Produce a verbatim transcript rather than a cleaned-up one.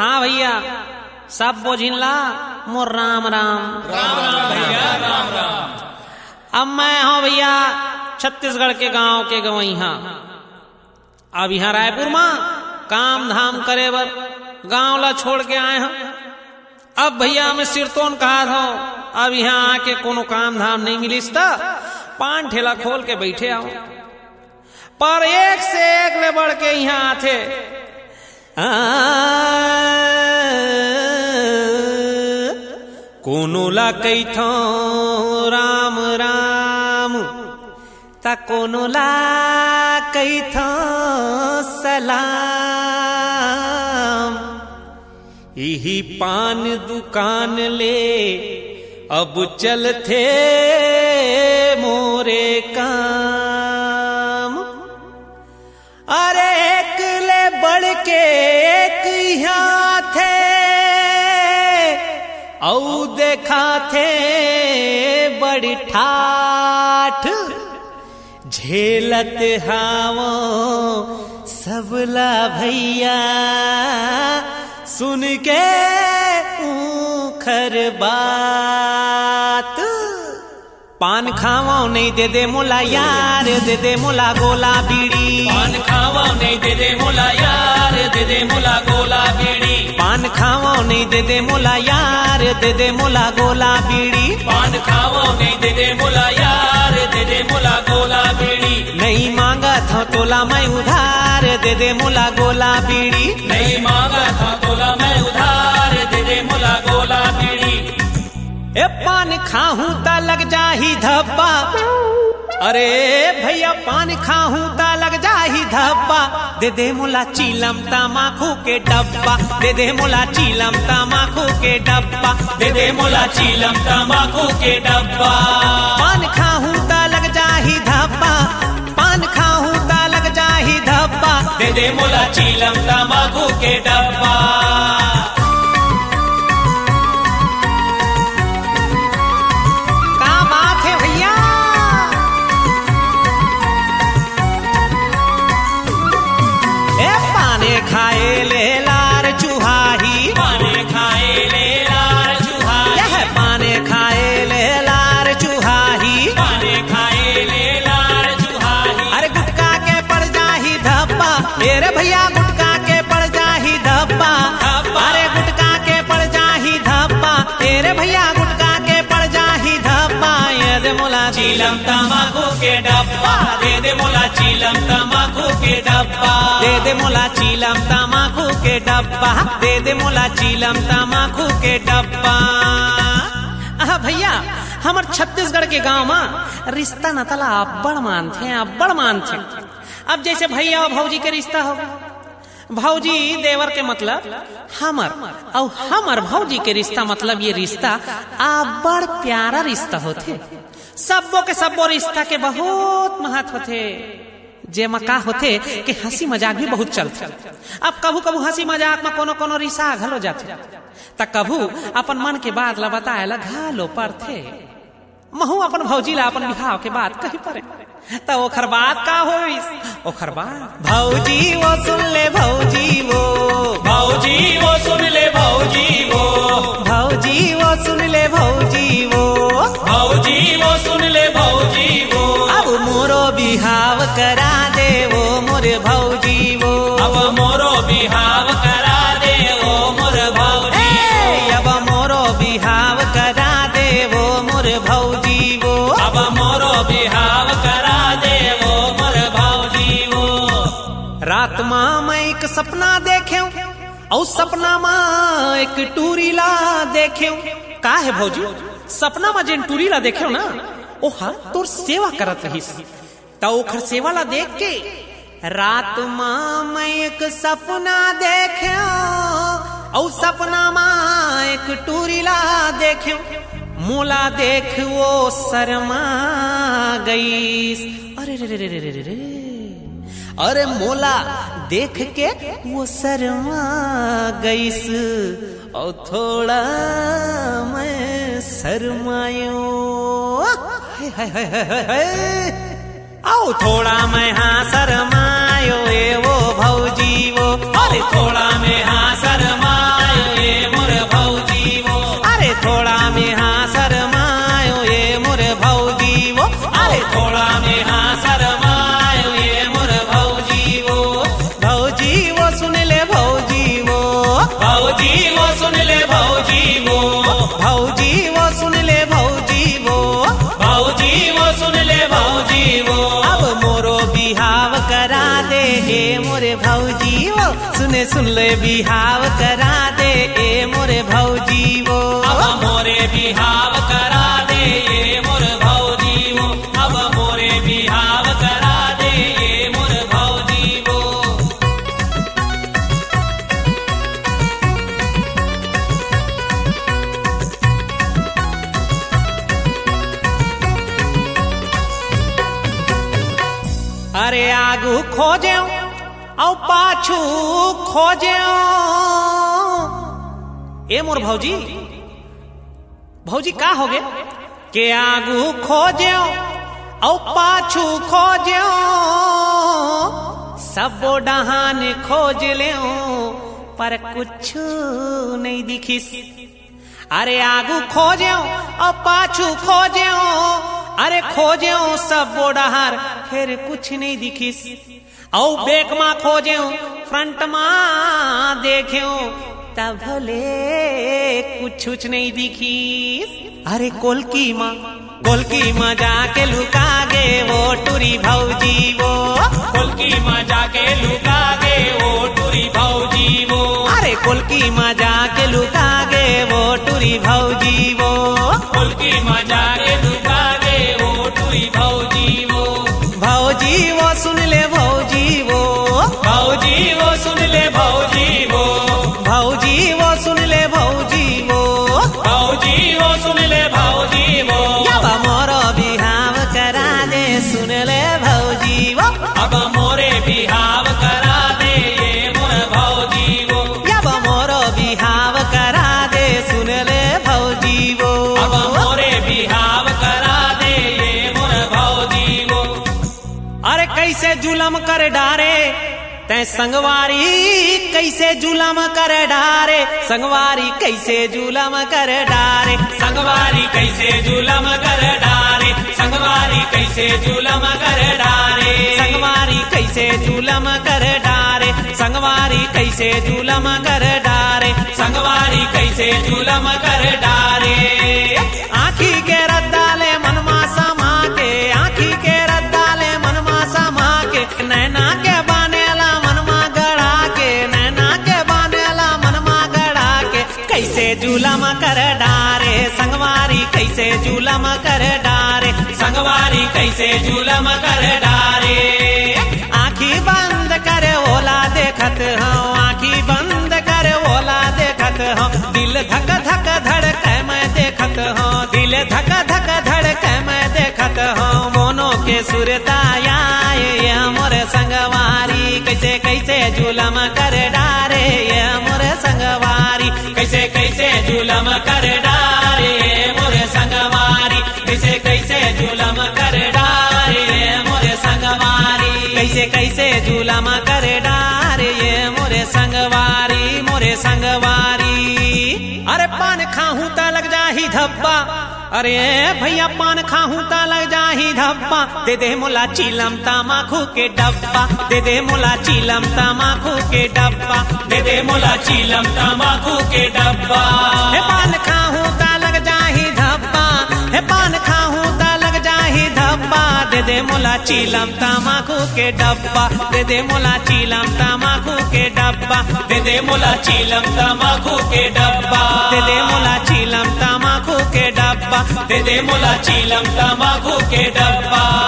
हाँ भैया सब बोझिनला मोर राम राम राम राम भैया राम राम। अब मैं हूँ भैया छत्तीसगढ़ के गांव के गवैया। अब यहाँ रायपुर में काम धाम करे बर गांव ला छोड़ के आए हम। अब भैया मैं सिरतोन कहा था अब यहाँ आके कोनो काम धाम नहीं मिलिस तो पान ठेला खोल के बैठे आओ। पर एक से एक ले बढ़ के यहाँ आते कोनो ला कही थो राम राम ता कोनो ला कही थो सलाम। यही पान दुकान ले अब चलते मोरे काम। अरे एक ले बढ़ के एक यहाँ थे औ देखा थे बड़ी ठाठ झेलत हावो सबला भैया सुन के ऊखर बात। पान खावा नहीं दे दे मोला यार दे दे मोला गोला बीड़ी। पान खावा नहीं दे दे मोला यार दे दे मोला गोला बीड़ी। पान खावा नहीं दे दे मोला यार दे दे मोला गोला बीड़ी। पान खावा नहीं दे दे मोला यार दे दे मोला गोला बीड़ी। नहीं मांगा था तोला मैं उधार दे दे मोला गोला बीड़ी। नहीं मांगा था तोला मैं उधार दे दे मोला गोला बीड़ी। ए पान खाहूं ता लग जाही धब्बा। अरे भैया पान खाहूं ता लग जाही धब्बा। दे दे मोला चीलम तमाकू के डब्बा दे दे मोला चीलम तमाकू के डब्बा दे दे मोला चीलम तमाकू के डब्बा। पान खाहूं ता लग जाही धब्बा। पान खाहूं ता लग जाही धब्बा दे दे मोला चीलम तमाकू के डब्बा। खाए ले लार चुहाही पाने खाए ले लार चुहाही। यह पाने खाए ले लार चुहाही। पाने खाए ले लार चुहाही। अरे गुटका के पड़ जाही धब्बा अरे भैया गुटका के पड़ जाही धब्बा। अरे गुटका के पड़ जाही धब्बा अरे भैया गुटका के पड़ जाही धब्बा। ये दे मोला चीलम तमाकू के डब्बा दे दे मोला चीलम तमाकू के डब्बा। दे दे मोला चीलम तमाकू के डब्बा दे दे मोला चीलम तमाकू के डब्बा। आहा भैया हमर छत्तीसगढ़ के गांव में रिश्ता नतला अब्बड़ मानथे अब्बड़ मानथे। अब जैसे भैया और भौजी के रिश्ता हो भौजी देवर के मतलब हमर और हमर भौजी के रिश्ता मतलब ये रिश्ता अब्बड़ प्यारा रिश्ता होथे। सबो के सबो रिश्ता के बहुत महत्व होथे। जे मका होते कि हंसी मजाक भी बहुत चलते। अब कभू कभू हंसी मजाक में कोनो कोनो रिसा घलो जाते त कभू अपन मन के बात ला बताए ला घालो पड़थे। महू अपन भौजी ला अपन बिहाव के बात कही पड़े त ओखर बात का होई ओखर बात भौजी वो सुन ले भौजी वो भौजी वो सुन ले भौजी वो भौजी वो सुन ले भौजी वो भौजी वो सुन ले भौजी वो। अब मोरो बिहाव करा दे वो मोर भौजी वो। अब मोरो बिहाव करा दे वो मोर भौजी वो। अब मोरो बिहाव करा दे वो मोर भौजी वो। अब मोरो बिहाव करा दे वो मोर भौजी वो। रात माँ मैं एक सपना देख्यो और सपना माँ एक टूरी ला देख्यो। का है भौजी सपना में जिन टूरी ला देख्यो ना ओहा तोर सेवा करत रहीस त ओखर सेवा ला देख के रात माँ मैं एक सपना देख्यो और सपना माँ एक टूरी ला देख्यो। मोला देख वो शर्मा गईस। अरे रे रे रे रे रे रे अरे मोला देख के वो शर्मा गईस और थोड़ा मैं शर्मायो। हाय हाय हाय हाय हाय आओ थोड़ा मैं हाँ शर्मायो ए वो भौजी वो। अरे थोड़ा मैं हाँ शर्मायो सुने सुन ले बिहाव करा दे ए मोरे भौजी वो। अब मोरे बिहाव करा दे ए मोर भौजी वो। अब मोरे बिहाव करा दे ए मोर भौजी वो। अरे आगू खोजे औ पाछू खोजे ए मोर भौजी भौजी का हो गे के आगू खोजे औ पाछू खोजे सब डहान खोज ले पर कुछ नहीं दिखिस। अरे आगू खोजे औ पाछू खोजे अरे खोजे सब डहार फिर कुछ नहीं दिखिस। औ बेक मा खोजे फ्रंट मा देखे तब भले कुछ कुछ नहीं दिखी। अरे कोलकी माँ कोलकी माँ जाके लुका गे वो टूरी भौजी वो। कोलकी माँ जाके लुका गे वो टूरी भौजी वो। अरे कोलकी माँ जाके लुका गे वो टूरी भौजी वो। कोलकी माँ जाके लुका गे वो टूरी भौजी वो। भौजी वो सुन ले भौजी वो। भौजी वो सुन ले भौजी वो। भौजी वो सुन ले भौजी वो। भौजी वो सुन ले भौजी वो। अब मोरो बिहाव करा दे सुन ले भौजी वो। अब मोरे बिहाव करा दे ये मोर भौजी वो। अब मोरो बिहाव करा दे सुन ले भौजी वो। अब मोरे बिहाव करा दे ये मोर भौजी वो। अरे कैसे जुलम कर डारे तै संगवारी कैसे जुलम कर डारे। संगवारी कैसे जुलम कर डारे। संगवारी कैसे जुलम कर डारे। संगवारी कैसे जुलम कर डारे। संगवारी कैसे जुलम कर डारे। संगवारी कैसे जुलम कर डारे। संगवारी कैसे जुलम कर डारे। आँखी के रद्दाले मनमा समा के। आँखी के रद्दाले मनमा समा के। नैना के बानेला मनमा गड़ा के। नैना के बानेला मनमा गड़ा के। कैसे जुलम कर डारे। संगवारी कैसे जुलम कर डारे। संगवारी कैसे जुलम कर डारे। आँखी बंद कर ओला देखत हूँ। आँखी बंद कर ओला देखत हूँ। दिल धक धक धड़क मैं देखत हूँ। दिल धक धक धड़क मैं देखत हूँ। मोनो के सुरताया ये मोर संगवारी कैसे कैसे जुलम कर डारे। ये मोर संगवारी कैसे कैसे जुलम कर डारे मोर संगवारी। कैसे कैसे जुलम कर डारे मोर संगवारी। कैसे कैसे जुलम कर डारे ये मोरे संगवारी मोरे संगवारी। अरे पान खाहूं ता लग जाही धब्बा। अरे भैया पान खाहूं ता लग जाही धब्बा। दे दे मोला चीलम तमाकू के डब्बा। दे दे मोला चीलम तमाकू के डब्बा। दे दे मोला चीलम तमाकू के डब्बा। हे पान खाहूं ता लग जाही धब्बा। हे पान खाहूं ता लग जाही धब्बा। दे दे मोला चीलम तमाकू के डब्बा। दे दे मोला चीलम तमाकू के डब्बा। दे दे मोला चीलम तमाकू के डब्बा। दे दे मोला चीलम तमाकू के डब्बा। दे दे मोला चीलम तमाकू के डब्बा।